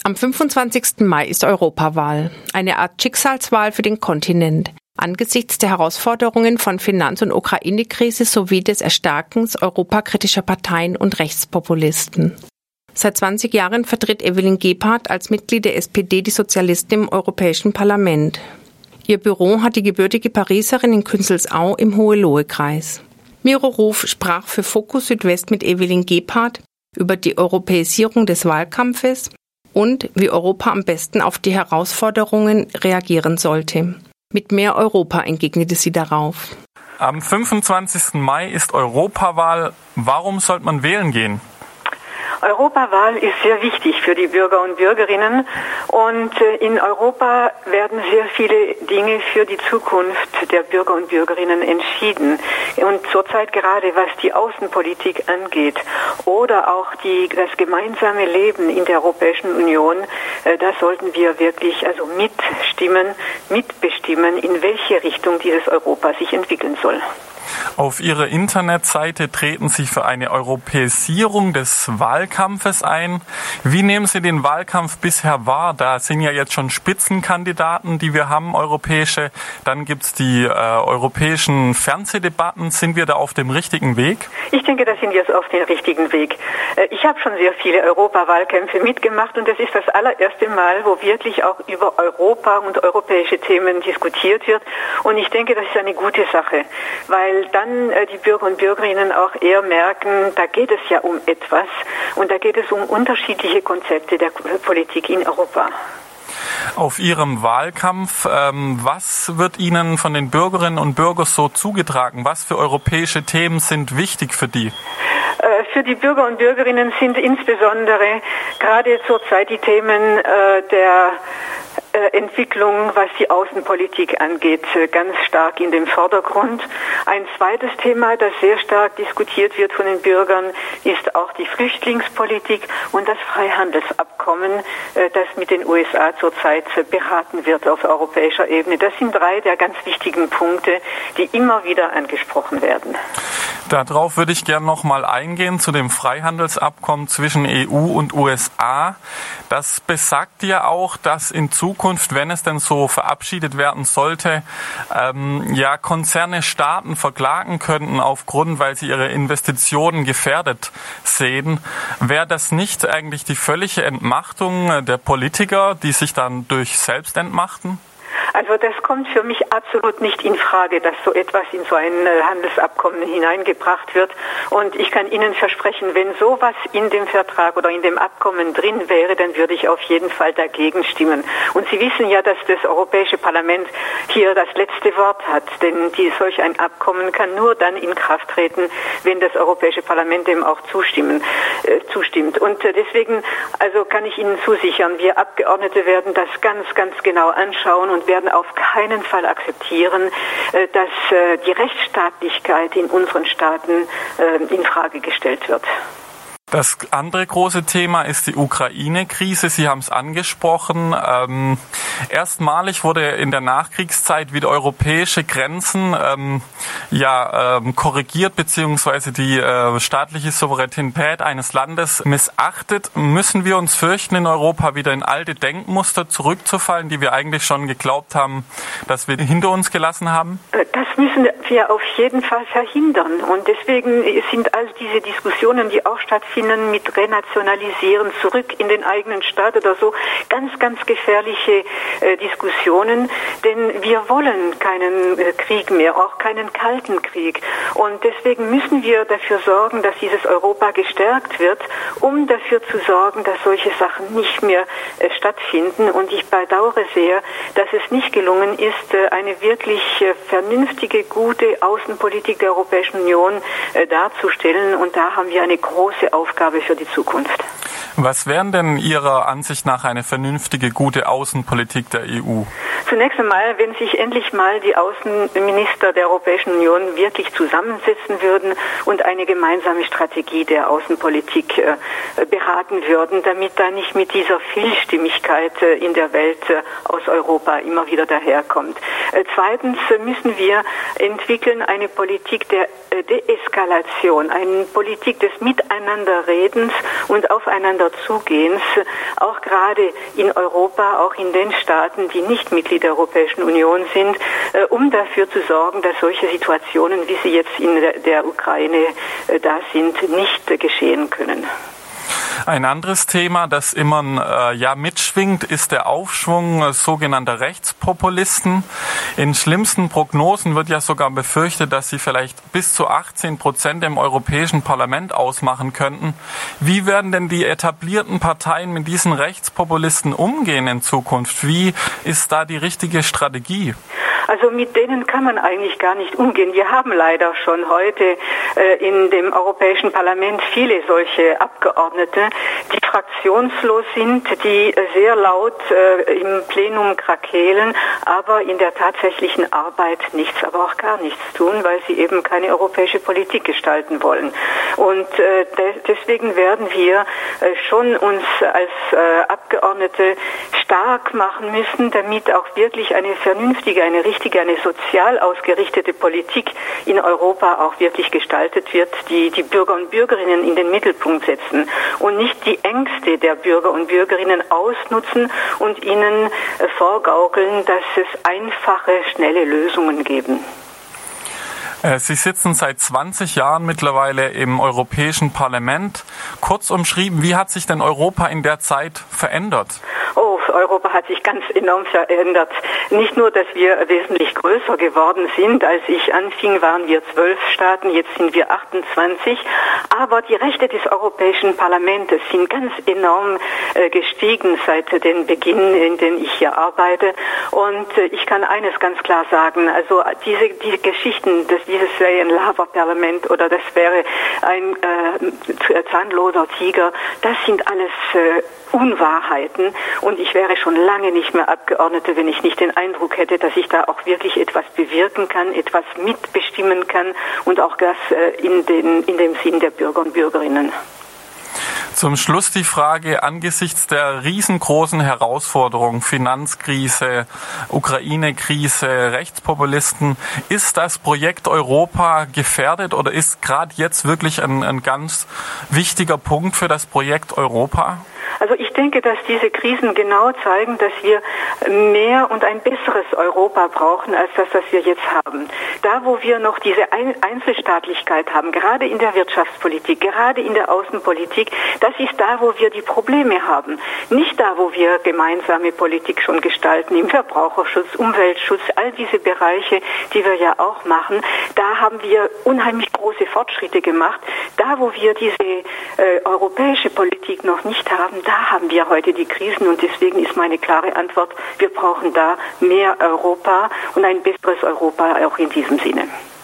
Am 25. Mai ist Europawahl, eine Art Schicksalswahl für den Kontinent. Angesichts der Herausforderungen von Finanz- und Ukraine-Krise sowie des Erstarkens europakritischer Parteien und Rechtspopulisten. Seit 20 Jahren vertritt Evelyn Gebhardt als Mitglied der SPD die Sozialisten im Europäischen Parlament. Ihr Büro hat die gebürtige Pariserin in Künzelsau im Hohenlohe-Kreis. Miro Ruf sprach für Fokus Südwest mit Evelyn Gebhardt über die Europäisierung des Wahlkampfes und wie Europa am besten auf die Herausforderungen reagieren sollte. Mit mehr Europa entgegnete sie darauf. Am 25. Mai ist Europawahl. Warum sollte man wählen gehen? Europawahl ist sehr wichtig für die Bürger und Bürgerinnen und in Europa werden sehr viele Dinge für die Zukunft der Bürger und Bürgerinnen entschieden. Und zurzeit gerade was die Außenpolitik angeht oder auch das gemeinsame Leben in der Europäischen Union, da sollten wir wirklich mitbestimmen, in welche Richtung dieses Europa sich entwickeln soll. Auf Ihrer Internetseite treten Sie für eine Europäisierung des Wahlkampfes ein. Wie nehmen Sie den Wahlkampf bisher wahr? Da sind ja jetzt schon Spitzenkandidaten, die wir haben, europäische. Dann gibt's die europäischen Fernsehdebatten. Sind wir da auf dem richtigen Weg? Ich denke, da sind wir auf dem richtigen Weg. Ich habe schon sehr viele Europawahlkämpfe mitgemacht und das ist das allererste Mal, wo wirklich auch über Europa und europäische Themen diskutiert wird. Und ich denke, das ist eine gute Sache, weil dann die Bürger und Bürgerinnen auch eher merken, da geht es ja um etwas und da geht es um unterschiedliche Konzepte der Politik in Europa. Auf Ihrem Wahlkampf, was wird Ihnen von den Bürgerinnen und Bürgern so zugetragen? Was für europäische Themen sind wichtig für die? Für die Bürger und Bürgerinnen sind insbesondere gerade zurzeit die Themen der Entwicklung, was die Außenpolitik angeht, ganz stark in dem Vordergrund. Ein zweites Thema, das sehr stark diskutiert wird von den Bürgern, ist auch die Flüchtlingspolitik und das Freihandelsabkommen, das mit den USA zurzeit beraten wird auf europäischer Ebene. Das sind drei der ganz wichtigen Punkte, die immer wieder angesprochen werden. Darauf würde ich gerne noch mal eingehen, zu dem Freihandelsabkommen zwischen EU und USA. Das besagt ja auch, dass in Zukunft, wenn es denn so verabschiedet werden sollte, Konzerne Staaten verklagen könnten weil sie ihre Investitionen gefährdet sehen. Wäre das nicht eigentlich die völlige Entmachtung der Politiker, die sich dann durch selbst entmachten? Also das kommt für mich absolut nicht in Frage, dass so etwas in so ein Handelsabkommen hineingebracht wird. Und ich kann Ihnen versprechen, wenn sowas in dem Vertrag oder in dem Abkommen drin wäre, dann würde ich auf jeden Fall dagegen stimmen. Und Sie wissen ja, dass das Europäische Parlament hier das letzte Wort hat. Denn solch ein Abkommen kann nur dann in Kraft treten, wenn das Europäische Parlament dem auch zustimmt. Und deswegen kann ich Ihnen zusichern, wir Abgeordnete werden das ganz, ganz genau anschauen und werden auf keinen Fall akzeptieren, dass die Rechtsstaatlichkeit in unseren Staaten in Frage gestellt wird. Das andere große Thema ist die Ukraine-Krise. Sie haben es angesprochen. Erstmalig wurde in der Nachkriegszeit wieder europäische Grenzen korrigiert, beziehungsweise die staatliche Souveränität eines Landes missachtet. Müssen wir uns fürchten, in Europa wieder in alte Denkmuster zurückzufallen, die wir eigentlich schon geglaubt haben, dass wir hinter uns gelassen haben? Das müssen wir auf jeden Fall verhindern. Und deswegen sind all diese Diskussionen, die auch stattfinden, mit Renationalisieren zurück in den eigenen Staat oder so, ganz, ganz gefährliche Diskussionen, denn wir wollen keinen Krieg mehr, auch keinen kalten Krieg. Und deswegen müssen wir dafür sorgen, dass dieses Europa gestärkt wird, um dafür zu sorgen, dass solche Sachen nicht mehr stattfinden. Und ich bedauere sehr, dass es nicht gelungen ist, eine wirklich vernünftige, gute Außenpolitik der Europäischen Union darzustellen. Und da haben wir eine große Aufgabe für die Zukunft. Was wären denn Ihrer Ansicht nach eine vernünftige, gute Außenpolitik der EU? Zunächst einmal, wenn sich endlich mal die Außenminister der Europäischen Union wirklich zusammensetzen würden und eine gemeinsame Strategie der Außenpolitik beraten würden, damit da nicht mit dieser Vielstimmigkeit in der Welt aus Europa immer wieder daherkommt. Zweitens müssen wir entwickeln eine Politik der Deeskalation, eine Politik des Miteinanderredens und aufeinander Zugehens, auch gerade in Europa, auch in den Staaten, die nicht Mitglied der Europäischen Union sind, um dafür zu sorgen, dass solche Situationen, wie sie jetzt in der Ukraine da sind, nicht geschehen können. Ein anderes Thema, das immer mitschwingt, ist der Aufschwung sogenannter Rechtspopulisten. In schlimmsten Prognosen wird ja sogar befürchtet, dass sie vielleicht bis zu 18% im Europäischen Parlament ausmachen könnten. Wie werden denn die etablierten Parteien mit diesen Rechtspopulisten umgehen in Zukunft? Wie ist da die richtige Strategie? Also mit denen kann man eigentlich gar nicht umgehen. Wir haben leider schon heute in dem Europäischen Parlament viele solche Abgeordnete, die fraktionslos sind, die sehr laut im Plenum krakeelen, aber in der tatsächlichen Arbeit nichts, aber auch gar nichts tun, weil sie eben keine europäische Politik gestalten wollen. Und deswegen werden wir schon uns als Abgeordnete stark machen müssen, damit auch wirklich eine vernünftige, eine sozial ausgerichtete Politik in Europa auch wirklich gestaltet wird, die die Bürger und Bürgerinnen in den Mittelpunkt setzen und nicht die Ängste der Bürger und Bürgerinnen ausnutzen und ihnen vorgaukeln, dass es einfache, schnelle Lösungen geben. Sie sitzen seit 20 Jahren mittlerweile im Europäischen Parlament. Kurz umschrieben, wie hat sich denn Europa in der Zeit verändert? Europa hat sich ganz enorm verändert. Nicht nur, dass wir wesentlich größer geworden sind. Als ich anfing, waren wir 12 Staaten, jetzt sind wir 28. Aber die Rechte des Europäischen Parlaments sind ganz enorm gestiegen seit dem Beginn, in dem ich hier arbeite. Und ich kann eines ganz klar sagen, also diese Geschichten, dass dieses wäre ein Lava-Parlament oder das wäre ein zahnloser Tiger, das sind alles Unwahrheiten und ich wäre schon lange nicht mehr Abgeordnete, wenn ich nicht den Eindruck hätte, dass ich da auch wirklich etwas bewirken kann, etwas mitbestimmen kann und auch das in dem Sinn der Bürger und Bürgerinnen. Zum Schluss die Frage, angesichts der riesengroßen Herausforderungen, Finanzkrise, Ukraine-Krise, Rechtspopulisten, ist das Projekt Europa gefährdet oder ist gerade jetzt wirklich ein ganz wichtiger Punkt für das Projekt Europa? Also ich denke, dass diese Krisen genau zeigen, dass wir mehr und ein besseres Europa brauchen, als das, was wir jetzt haben. Da, wo wir noch diese Einzelstaatlichkeit haben, gerade in der Wirtschaftspolitik, gerade in der Außenpolitik, das ist da, wo wir die Probleme haben. Nicht da, wo wir gemeinsame Politik schon gestalten, im Verbraucherschutz, Umweltschutz, all diese Bereiche, die wir ja auch machen. Da haben wir unheimlich große Fortschritte gemacht. Da, wo wir diese europäische Politik noch nicht haben, da haben wir heute die Krisen und deswegen ist meine klare Antwort, wir brauchen da mehr Europa und ein besseres Europa auch in diesem Sinne.